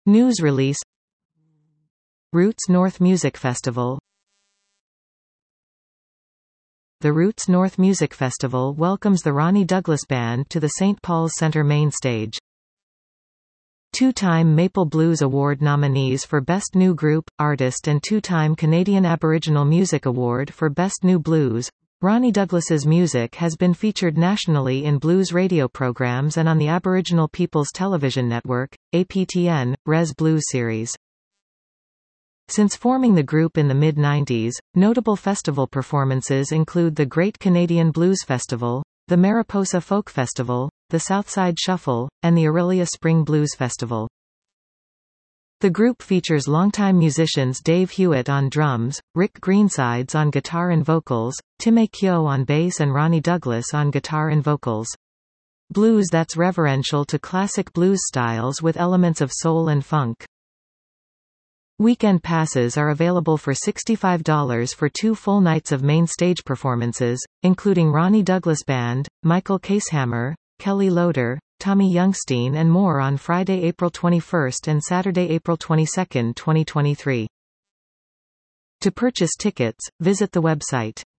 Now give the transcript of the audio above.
News release. Roots North Music Festival. The Roots North Music Festival welcomes the Ronnie Douglas Band to the St. Paul's Centre main stage. Two-time Maple Blues Award nominees for Best New Group, Artist and two-time Canadian Aboriginal Music Award for Best New Blues. Ronnie Douglas's music has been featured nationally in blues radio programs and on the Aboriginal People's Television Network, APTN, Res Blues series. Since forming the group in the mid-90s, notable festival performances include the Great Canadian Blues Festival, the Mariposa Folk Festival, the Southside Shuffle, and the Orillia Spring Blues Festival. The group features longtime musicians Dave Hewitt on drums, Rick Greensides on guitar and vocals, Timmy Kyo on bass and Ronnie Douglas on guitar and vocals. Blues that's reverential to classic blues styles with elements of soul and funk. Weekend passes are available for $65 for 2 full nights of main stage performances, including Ronnie Douglas Band, Michael Casehammer, Kelly Loader, Tommy Youngstein and more on Friday, April 21 and Saturday, April 22, 2023. To purchase tickets, visit the website